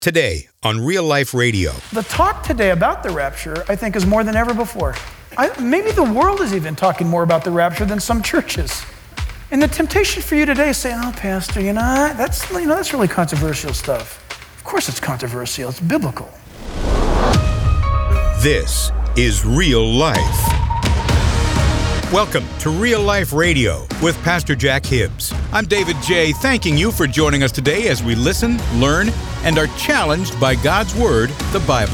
Today on Real Life Radio. The talk today about the rapture, I think, is more than ever before. Maybe the world is even talking more about the rapture than some churches. And the temptation for you today is saying, "Oh, Pastor, that's really controversial stuff." Of course it's controversial. It's biblical. This is Real Life. Welcome to Real Life Radio with Pastor Jack Hibbs. I'm David J., thanking you for joining us today as we listen, learn, and are challenged by God's Word, the Bible.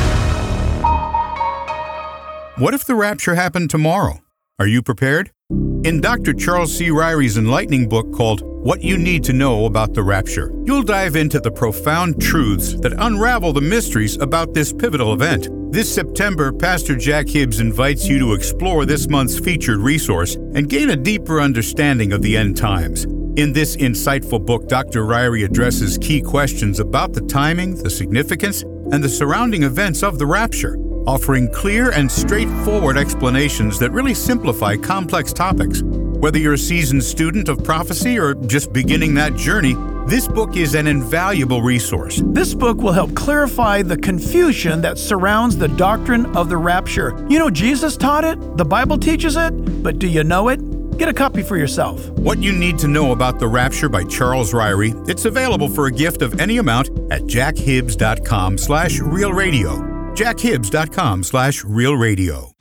What if the rapture happened tomorrow? Are you prepared? In Dr. Charles C. Ryrie's enlightening book called What You Need to Know About the Rapture, you'll dive into the profound truths that unravel the mysteries about this pivotal event. This September, Pastor Jack Hibbs invites you to explore this month's featured resource and gain a deeper understanding of the end times. In this insightful book, Dr. Ryrie addresses key questions about the timing, the significance, and the surrounding events of the rapture, offering clear and straightforward explanations that really simplify complex topics. Whether you're a seasoned student of prophecy or just beginning that journey, this book is an invaluable resource. This book will help clarify the confusion that surrounds the doctrine of the rapture. Jesus taught it, the Bible teaches it, but do you know it? Get a copy for yourself. What You Need to Know About the Rapture by Charles Ryrie. It's available for a gift of any amount at jackhibbs.com/realradio. jackhibbs.com/realradio.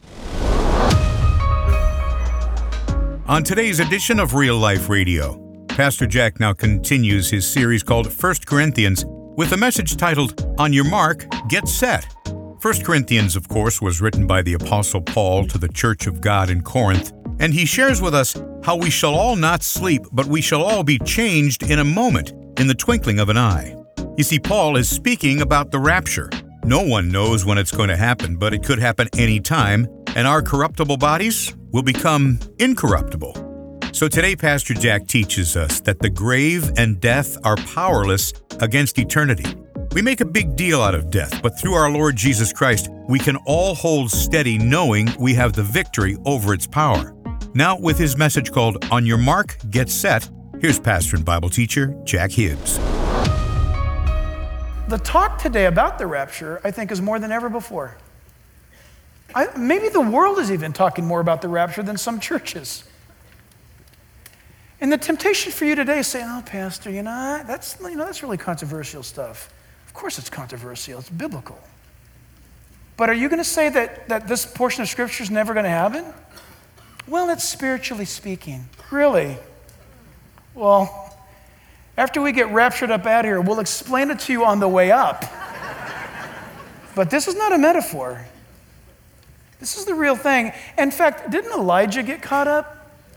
On today's edition of Real Life Radio, Pastor Jack now continues his series called 1 Corinthians with a message titled, On Your Mark, Get Set. 1 Corinthians, of course, was written by the Apostle Paul to the Church of God in Corinth, and he shares with us how we shall all not sleep, but we shall all be changed in a moment, in the twinkling of an eye. You see, Paul is speaking about the rapture. No one knows when it's going to happen, but it could happen any time, and our corruptible bodies will become incorruptible. So today, Pastor Jack teaches us that the grave and death are powerless against eternity. We make a big deal out of death, but through our Lord Jesus Christ, we can all hold steady knowing we have the victory over its power. Now, with his message called On Your Mark, Get Set, here's pastor and Bible teacher Jack Hibbs. The talk today about the rapture, I think, is more than ever before. Maybe the world is even talking more about the rapture than some churches. And the temptation for you today is saying, "Oh, Pastor, that's really controversial stuff." Of course it's controversial. It's biblical. But are you going to say that this portion of Scripture is never going to happen? Well, it's spiritually speaking. Really? Well, after we get raptured up out of here, we'll explain it to you on the way up. But this is not a metaphor. This is the real thing. In fact, didn't Elijah get caught up?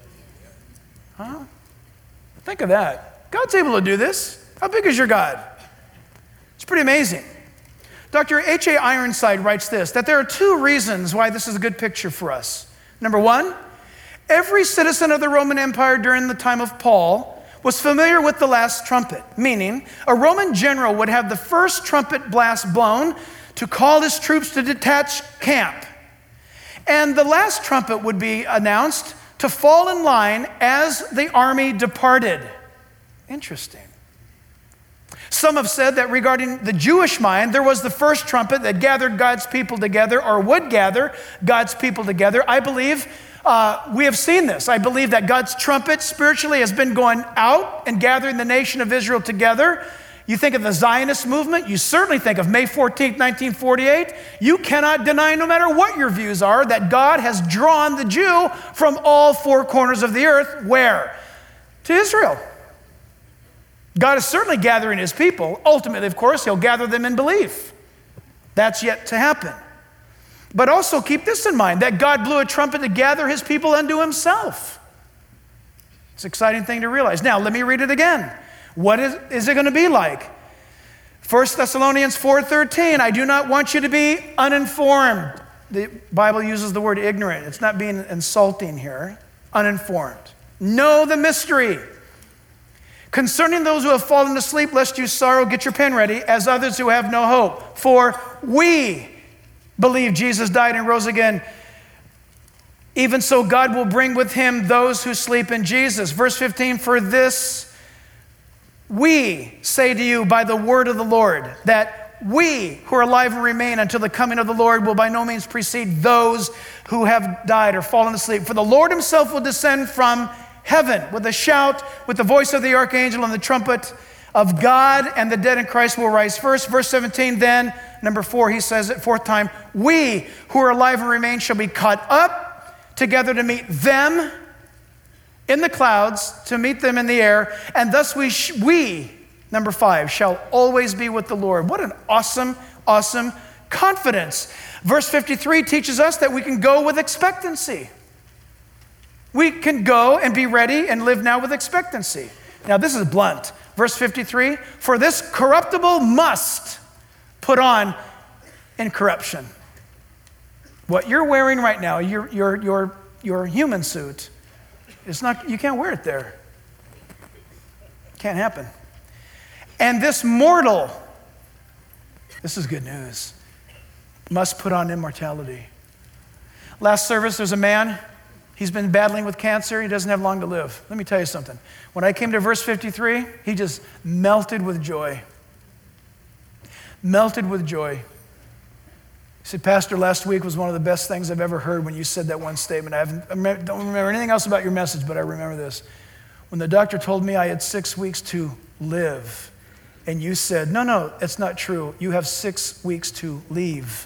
Huh? Think of that. God's able to do this. How big is your God? It's pretty amazing. Dr. H.A. Ironside writes this, that there are two reasons why this is a good picture for us. Number one, every citizen of the Roman Empire during the time of Paul was familiar with the last trumpet, meaning a Roman general would have the first trumpet blast blown to call his troops to detach camp. And the last trumpet would be announced to fall in line as the army departed. Interesting. Some have said that regarding the Jewish mind, there was the first trumpet that gathered God's people together or would gather God's people together. I believe we have seen this. I believe that God's trumpet spiritually has been going out and gathering the nation of Israel together. You think of the Zionist movement, you certainly think of May 14th, 1948. You cannot deny, no matter what your views are, that God has drawn the Jew from all four corners of the earth. Where? To Israel. God is certainly gathering his people. Ultimately, of course, he'll gather them in belief. That's yet to happen. But also keep this in mind, that God blew a trumpet to gather his people unto himself. It's an exciting thing to realize. Now, let me read it again. What is it going to be like? 1 Thessalonians 4:13, I do not want you to be uninformed. The Bible uses the word ignorant. It's not being insulting here. Uninformed. Know the mystery. Concerning those who have fallen asleep, lest you sorrow, get your pen ready, as others who have no hope. For we believe Jesus died and rose again. Even so, God will bring with him those who sleep in Jesus. Verse 15, for this We say to you by the word of the Lord that we who are alive and remain until the coming of the Lord will by no means precede those who have died or fallen asleep. For the Lord himself will descend from heaven with a shout, with the voice of the archangel and the trumpet of God, and the dead in Christ will rise first. Verse 17, then, number 4, he says it, fourth time, we who are alive and remain shall be caught up together to meet them in the clouds, to meet them in the air, and thus we, number 5, shall always be with the Lord. What an awesome, awesome confidence. Verse 53 teaches us that we can go with expectancy. We can go and be ready and live now with expectancy. Now, this is blunt. Verse 53, for this corruptible must put on incorruption. What you're wearing right now, your human suit, it's not, you can't wear it there. Can't happen. And this mortal, this is good news, must put on immortality. Last service, there's a man, he's been battling with cancer, he doesn't have long to live. Let me tell you something. When I came to verse 53, he just melted with joy. Melted with joy. He said, Pastor, last week was one of the best things I've ever heard when you said that one statement. I don't remember anything else about your message, but I remember this. When the doctor told me I had 6 weeks to live, and you said, no, it's not true. You have 6 weeks to leave.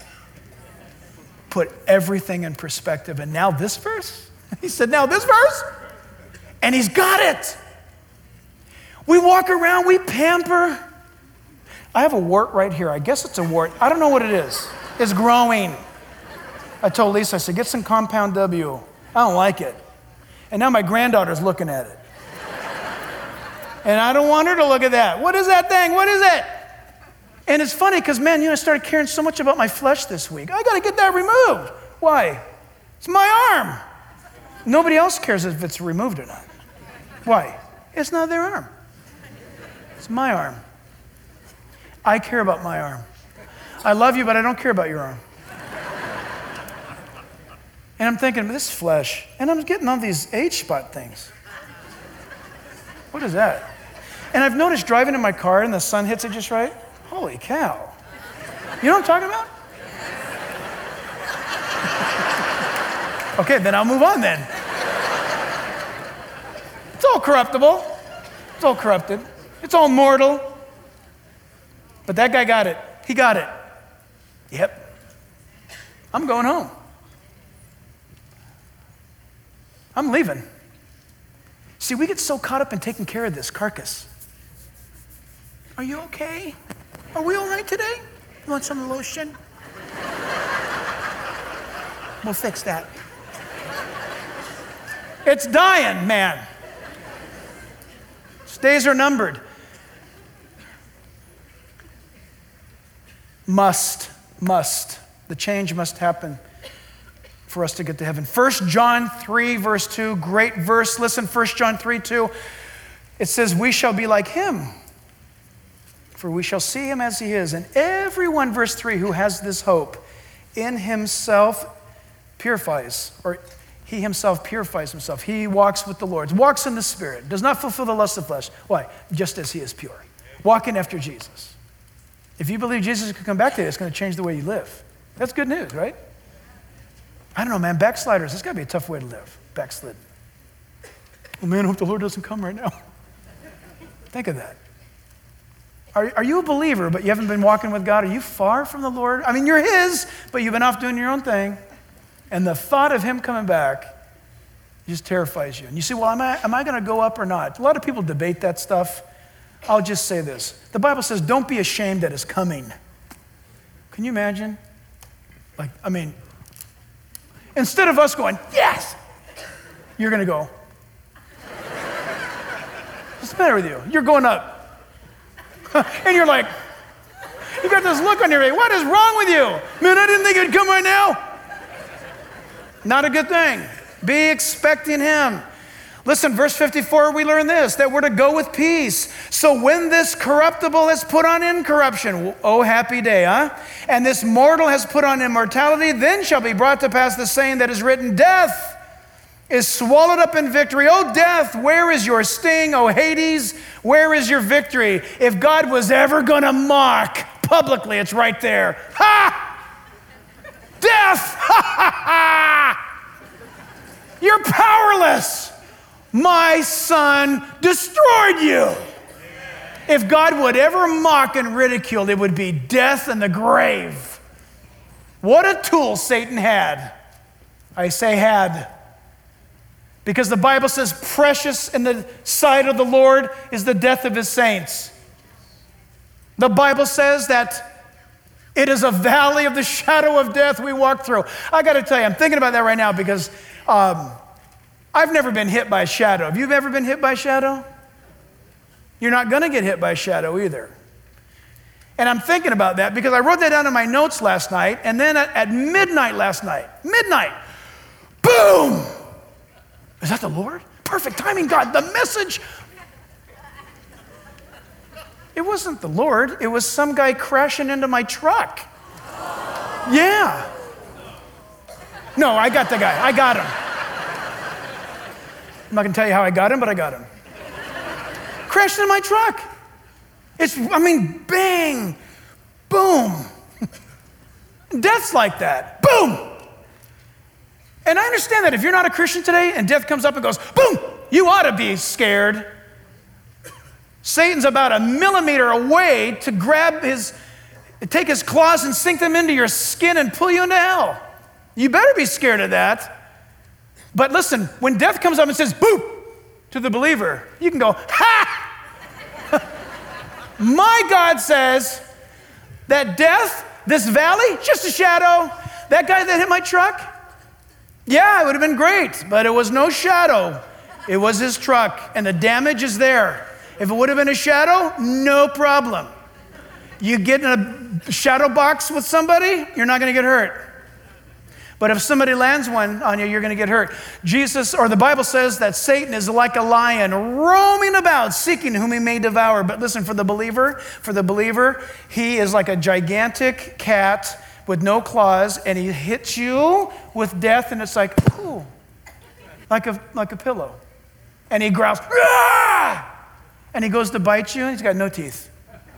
Put everything in perspective. And now this verse? He said, now this verse? And he's got it. We walk around, we pamper. I have a wart right here. I guess it's a wart. I don't know what it is. It's growing. I told Lisa, I said, get some Compound W. I don't like it. And now my granddaughter's looking at it. And I don't want her to look at that. What is that thing? What is it? And it's funny because, man, I started caring so much about my flesh this week. I got to get that removed. Why? It's my arm. Nobody else cares if it's removed or not. Why? It's not their arm. It's my arm. I care about my arm. I love you, but I don't care about your arm. And I'm thinking, this flesh, and I'm getting all these age spot things. What is that? And I've noticed driving in my car and the sun hits it just right. Holy cow. You know what I'm talking about? Okay, then I'll move on then. It's all corruptible. It's all corrupted. It's all mortal. But that guy got it. He got it. Yep. I'm going home. I'm leaving. See, we get so caught up in taking care of this carcass. Are you okay? Are we all right today? You want some lotion? We'll fix that. It's dying, man. Days are numbered. Must. The change must happen for us to get to heaven. 1 John 3, verse 2, great verse. Listen, 1 John 3, 2. It says, we shall be like him, for we shall see him as he is. And everyone, verse 3, who has this hope in himself purifies, or he himself purifies himself. He walks with the Lord, walks in the Spirit, does not fulfill the lust of the flesh. Why? Just as he is pure. Walking after Jesus. If you believe Jesus could come back to you, it's going to change the way you live. That's good news, right? I don't know, man. Backsliders, it's got to be a tough way to live. Backslid. Oh, man, I hope the Lord doesn't come right now. Think of that. Are you a believer, but you haven't been walking with God? Are you far from the Lord? I mean, you're his, but you've been off doing your own thing. And the thought of him coming back just terrifies you. And you say, well, am I going to go up or not? A lot of people debate that stuff. I'll just say this. The Bible says, don't be ashamed that it's coming. Can you imagine? Instead of us going, yes, you're going to go. What's the matter with you? You're going up. And you're like, you got this look on your face. What is wrong with you? Man, I didn't think it'd come right now. Not a good thing. Be expecting him. Listen, verse 54, we learn this, that we're to go with peace. So when this corruptible has put on incorruption, oh, happy day, huh? And this mortal has put on immortality, then shall be brought to pass the saying that is written, death is swallowed up in victory. Oh, death, where is your sting? Oh, Hades, where is your victory? If God was ever going to mock publicly, it's right there. Ha! Death! Ha ha ha! You're powerless. My son destroyed you. If God would ever mock and ridicule, it would be death and the grave. What a tool Satan had. I say had. Because the Bible says precious in the sight of the Lord is the death of his saints. The Bible says that it is a valley of the shadow of death we walk through. I got to tell you, I'm thinking about that right now because I've never been hit by a shadow. Have you ever been hit by a shadow? You're not going to get hit by a shadow either. And I'm thinking about that because I wrote that down in my notes last night, and then at midnight last night, boom! Is that the Lord? Perfect timing, God. The message. It wasn't the Lord. It was some guy crashing into my truck. Yeah. No, I got the guy. I got him. I'm not going to tell you how I got him, but I got him. Crashed into my truck. Bang, boom. Death's like that. Boom. And I understand that if you're not a Christian today and death comes up and goes, boom, you ought to be scared. Satan's about a millimeter away to take his claws and sink them into your skin and pull you into hell. You better be scared of that. But listen, when death comes up and says, boom, to the believer, you can go, ha! My God says that death, this valley, just a shadow. That guy that hit my truck, yeah, it would have been great, but it was no shadow. It was his truck, and the damage is there. If it would have been a shadow, no problem. You get in a shadow box with somebody, you're not going to get hurt. But if somebody lands one on you, you're going to get hurt. The Bible says that Satan is like a lion roaming about, seeking whom he may devour. But listen, for the believer, he is like a gigantic cat with no claws, and he hits you with death, and it's like, ooh, like a pillow. And he growls, ah! And he goes to bite you, and he's got no teeth.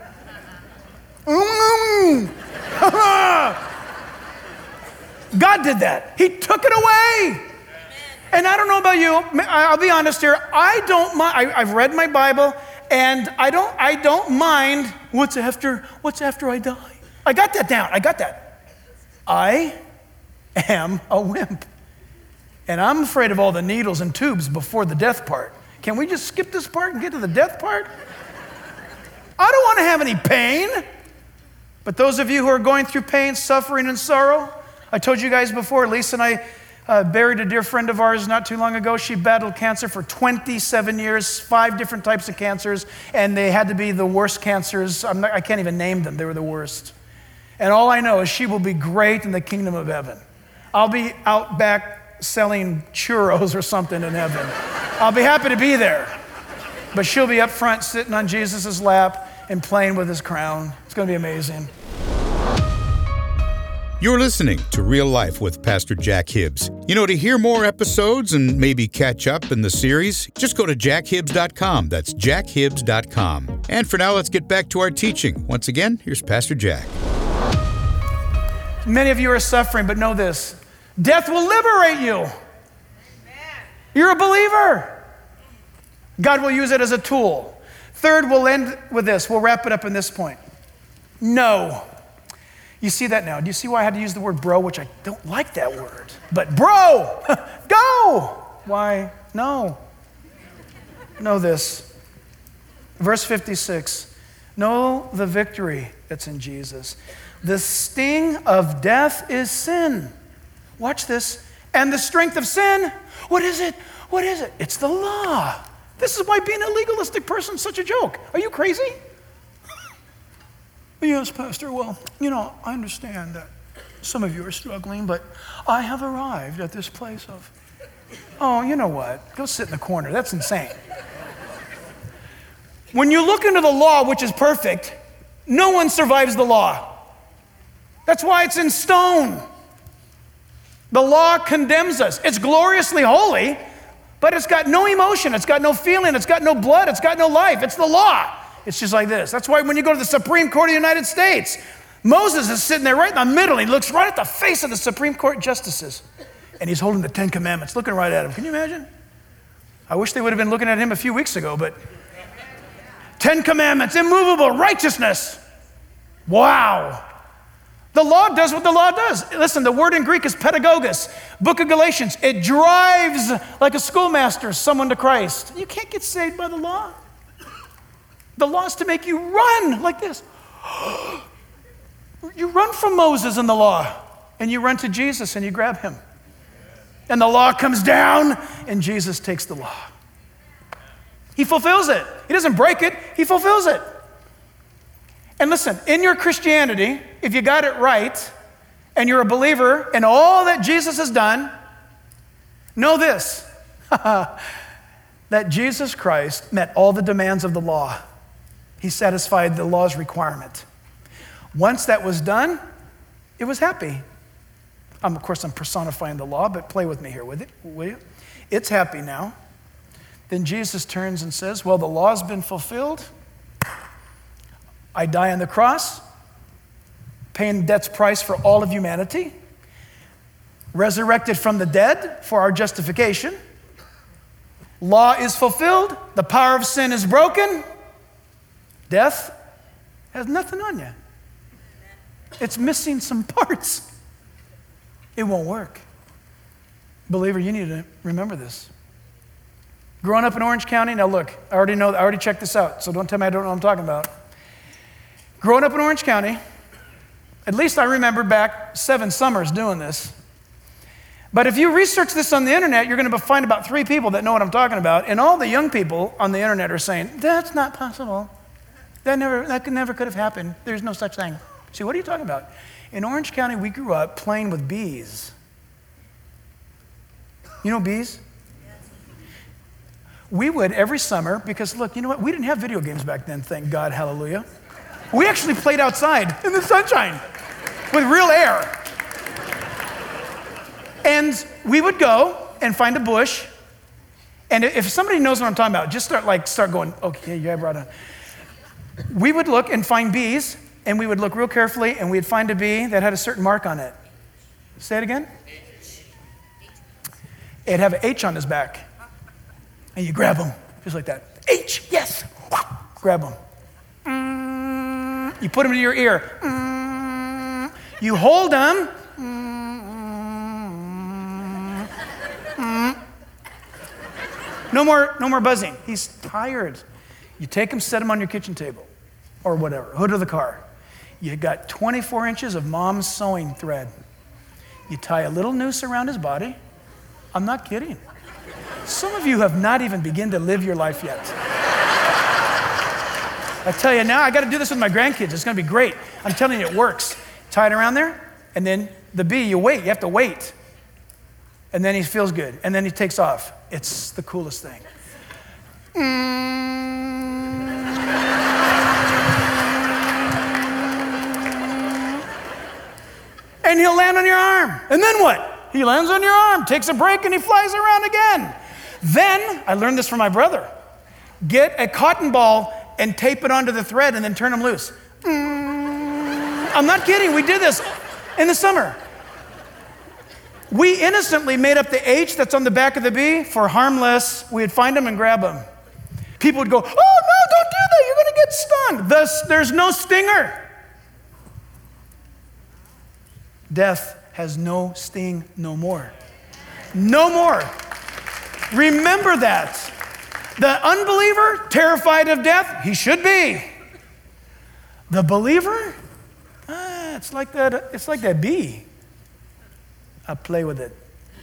God did that. He took it away. And I don't know about you. I'll be honest here. I don't mind. I've read my Bible, and I don't mind what's after I die. I got that down. I got that. I am a wimp, and I'm afraid of all the needles and tubes before the death part. Can we just skip this part and get to the death part? I don't want to have any pain. But those of you who are going through pain, suffering, and sorrow, I told you guys before, Lisa and I buried a dear friend of ours not too long ago. She battled cancer for 27 years, 5 different types of cancers, and they had to be the worst cancers. I can't even name them. They were the worst. And all I know is she will be great in the kingdom of heaven. I'll be out back selling churros or something in heaven. I'll be happy to be there. But she'll be up front sitting on Jesus' lap and playing with his crown. It's going to be amazing. You're listening to Real Life with Pastor Jack Hibbs. To hear more episodes and maybe catch up in the series, just go to jackhibbs.com. That's jackhibbs.com. And for now, let's get back to our teaching. Once again, here's Pastor Jack. Many of you are suffering, but know this. Death will liberate you. Amen. You're a believer. God will use it as a tool. Third, we'll end with this. We'll wrap it up in this point. No. You see that now? Do you see why I had to use the word bro, which I don't like that word? But bro, go! Why? No. Know this. Verse 56. Know the victory that's in Jesus. The sting of death is sin. Watch this. And the strength of sin, what is it? What is it? It's the law. This is why being a legalistic person is such a joke. Are you crazy? Yes, Pastor. Well, I understand that some of you are struggling, but I have arrived at this place of, oh, you know what? Go sit in the corner. That's insane. When you look into the law, which is perfect, no one survives the law. That's why it's in stone. The law condemns us. It's gloriously holy, but it's got no emotion. It's got no feeling. It's got no blood. It's got no life. It's the law. It's just like this. That's why when you go to the Supreme Court of the United States, Moses is sitting there right in the middle. He looks right at the face of the Supreme Court justices, and he's holding the 10 Commandments, looking right at them. Can you imagine? I wish they would have been looking at him a few weeks ago, but 10 Commandments, immovable righteousness. Wow. The law does what the law does. Listen, the word in Greek is pedagogos. Book of Galatians. It drives like a schoolmaster someone to Christ. You can't get saved by the law. The law is to make you run like this. You run from Moses and the law, and you run to Jesus and you grab him. And the law comes down, and Jesus takes the law. He fulfills it. He doesn't break it, he fulfills it. And listen, in your Christianity, if you got it right, and you're a believer in all that Jesus has done, know this, that Jesus Christ met all the demands of the law. He satisfied the law's requirement. Once that was done, it was happy. Of course, I'm personifying the law, but play with me here, will you? It's happy now. Then Jesus turns and says, well, the law's been fulfilled. I die on the cross, paying debt's price for all of humanity, resurrected from the dead for our justification. Law is fulfilled. The power of sin is broken. Death has nothing on you. It's missing some parts. It won't work. Believer, you need to remember this. Growing up in Orange County, now look, I already checked this out, so don't tell me I don't know what I'm talking about. Growing up in Orange County, at least I remember back 7 summers doing this. But if you research this on the internet, you're going to find about 3 people that know what I'm talking about, and all the young people on the internet are saying, that's not possible. That never could have happened. There's no such thing. See, what are you talking about? In Orange County, we grew up playing with bees. You know bees? We would every summer, because look, you know what? We didn't have video games back then, thank God, hallelujah. We actually played outside in the sunshine with real air. And we would go and find a bush. And if somebody knows what I'm talking about, just start going, okay, yeah, brother. We would look and find bees, and we would look real carefully, and we'd find a bee that had a certain mark on it. Say it again? It'd have an H on his back. And you grab him, just like that. H, yes. Grab him. You put him in your ear. You hold him. No more buzzing. He's tired. You take him, set him on your kitchen table or whatever, hood of the car. You got 24 inches of mom's sewing thread. You tie a little noose around his body. I'm not kidding. Some of you have not even begun to live your life yet. I tell you now, I got to do this with my grandkids. It's going to be great. I'm telling you, it works. Tie it around there, and then the bee, you wait. You have to wait. And then he feels good, and then he takes off. It's the coolest thing. And he'll land on your arm. And then what? He lands on your arm, takes a break, and he flies around again. Then, I learned this from my brother. Get a cotton ball and tape it onto the thread and then turn them loose. I'm not kidding. We did this in the summer. We innocently made up the H that's on the back of the bee for harmless. We'd find them and grab them. People would go, oh, no, don't do that. You're going to get stung. Thus, there's no stinger. Death has no sting no more. No more. Remember that. The unbeliever, terrified of death, he should be. The believer, it's like that bee. I play with it.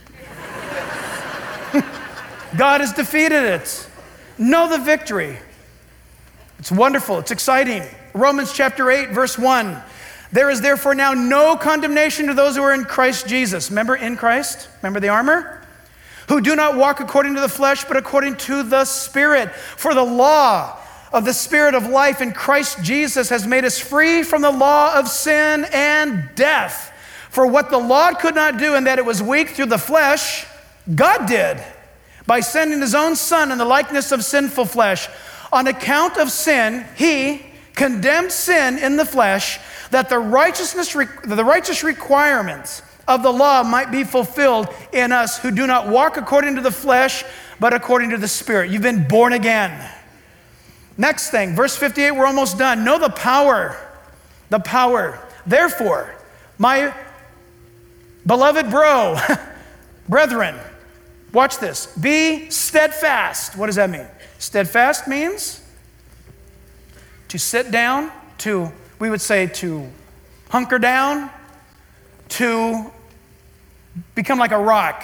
God has defeated it. Know the victory. It's wonderful. It's exciting. Romans chapter 8, verse 1. There is therefore now no condemnation to those who are in Christ Jesus. Remember in Christ? Remember the armor? Who do not walk according to the flesh, but according to the Spirit. For the law of the Spirit of life in Christ Jesus has made us free from the law of sin and death. For what the law could not do, and that it was weak through the flesh, God did, by sending his own Son in the likeness of sinful flesh. On account of sin, he condemned sin in the flesh, that the righteous requirements of the law might be fulfilled in us who do not walk according to the flesh, but according to the Spirit. You've been born again. Next thing, verse 58, we're almost done. Know the power. The power. Therefore, my beloved brethren, watch this. Be steadfast. What does that mean? Steadfast means to sit down, we would say to hunker down, to become like a rock.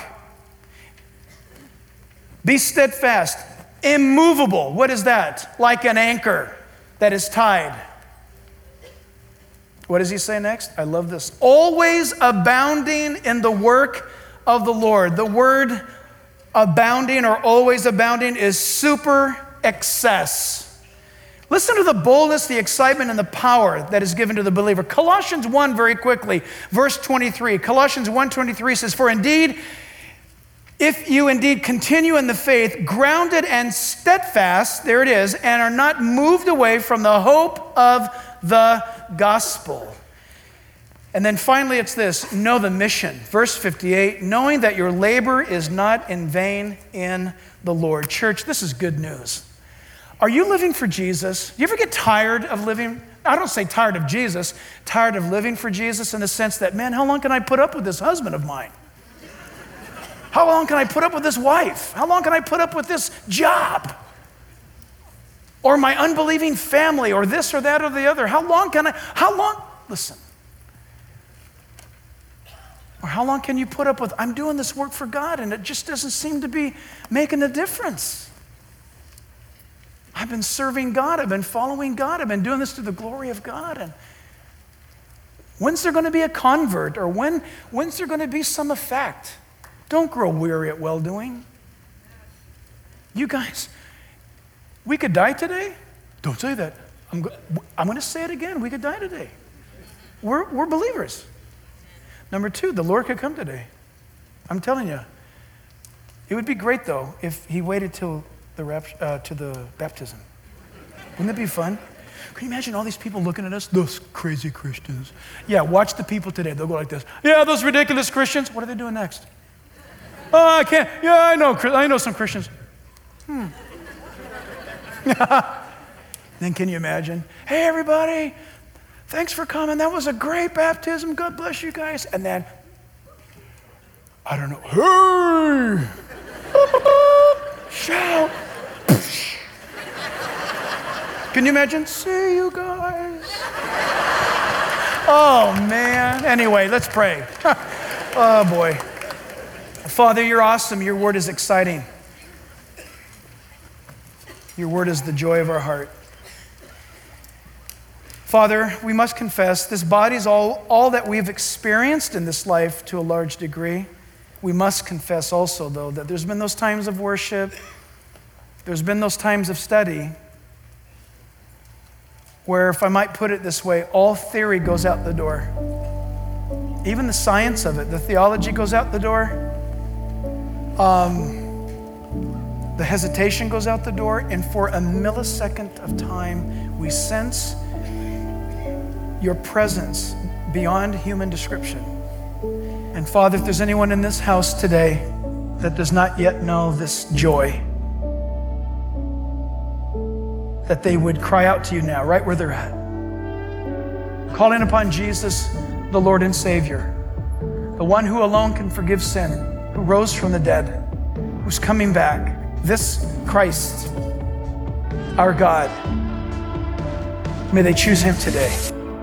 Be steadfast, immovable. What is that? Like an anchor that is tied. What does he say next? I love this. Always abounding in the work of the Lord. The word abounding or always abounding is super excess. Listen to the boldness, the excitement, and the power that is given to the believer. Colossians 1, very quickly, verse 23. Colossians 1:23 says, For indeed, if you indeed continue in the faith, grounded and steadfast, there it is, and are not moved away from the hope of the gospel. And then finally it's this, know the mission. Verse 58, knowing that your labor is not in vain in the Lord. Church, this is good news. Are you living for Jesus? You ever get tired of living? I don't say tired of Jesus, tired of living for Jesus in the sense that, man, how long can I put up with this husband of mine? How long can I put up with this wife? How long can I put up with this job? Or my unbelieving family, or this or that or the other? How long, listen. Or how long can you put up with, I'm doing this work for God and it just doesn't seem to be making a difference. I've been serving God, I've been following God, I've been doing this to the glory of God. And when's there going to be a convert, or when's there going to be some effect? Don't grow weary at well-doing. You guys, we could die today. Don't say that. I'm going to say it again. We could die today. We're believers. Number two, the Lord could come today. I'm telling you. It would be great, though, if he waited till to the baptism. Wouldn't it be fun? Can you imagine all these people looking at us? Those crazy Christians. Yeah, watch the people today. They'll go like this. Yeah, those ridiculous Christians. What are they doing next? Oh, I can't. Yeah, I know some Christians. Then can you imagine? Hey, everybody, thanks for coming. That was a great baptism. God bless you guys. And then, I don't know. Hey! Shout. Can you imagine? See you guys. Oh, man. Anyway, let's pray. Oh, boy. Father, you're awesome. Your word is exciting. Your word is the joy of our heart. Father, we must confess this body is all that we've experienced in this life to a large degree. We must confess also, though, that there's been those times of worship, there's been those times of study, where, if I might put it this way, all theory goes out the door. Even the science of it, the theology goes out the door. The hesitation goes out the door, and for a millisecond of time, we sense your presence beyond human description. And Father, if there's anyone in this house today that does not yet know this joy, that they would cry out to you now, right where they're at, calling upon Jesus, the Lord and Savior, the one who alone can forgive sin, who rose from the dead, who's coming back, this Christ, our God. May they choose him today.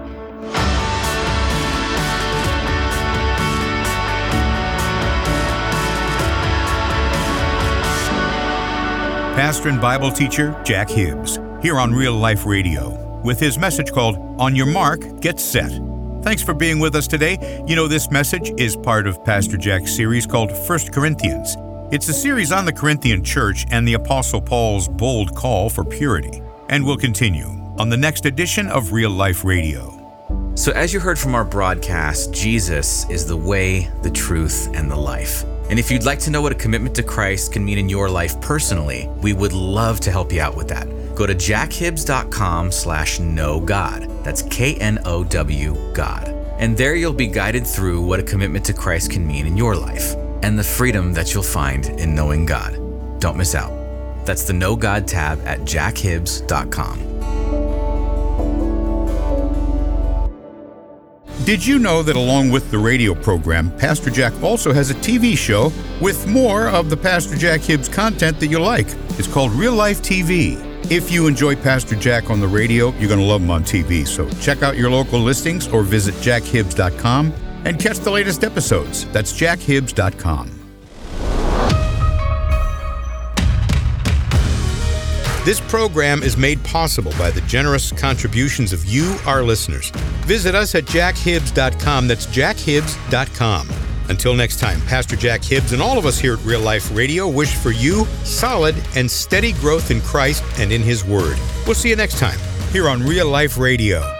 Pastor and Bible teacher Jack Hibbs, here on Real Life Radio, with his message called On Your Mark, Get Set. Thanks for being with us today. You know, this message is part of Pastor Jack's series called 1 Corinthians. It's a series on the Corinthian church and the Apostle Paul's bold call for purity. And we'll continue on the next edition of Real Life Radio. So as you heard from our broadcast, Jesus is the way, the truth, and the life. And if you'd like to know what a commitment to Christ can mean in your life personally, we would love to help you out with that. Go to jackhibbs.com/knowgod. That's KNOW God. And there you'll be guided through what a commitment to Christ can mean in your life and the freedom that you'll find in knowing God. Don't miss out. That's the Know God tab at jackhibbs.com. Did you know that along with the radio program, Pastor Jack also has a TV show with more of the Pastor Jack Hibbs content that you like? It's called Real Life TV. If you enjoy Pastor Jack on the radio, you're going to love him on TV. So check out your local listings or visit jackhibbs.com and catch the latest episodes. That's jackhibbs.com. This program is made possible by the generous contributions of you, our listeners. Visit us at jackhibbs.com. That's jackhibbs.com. Until next time, Pastor Jack Hibbs and all of us here at Real Life Radio wish for you solid and steady growth in Christ and in His Word. We'll see you next time here on Real Life Radio.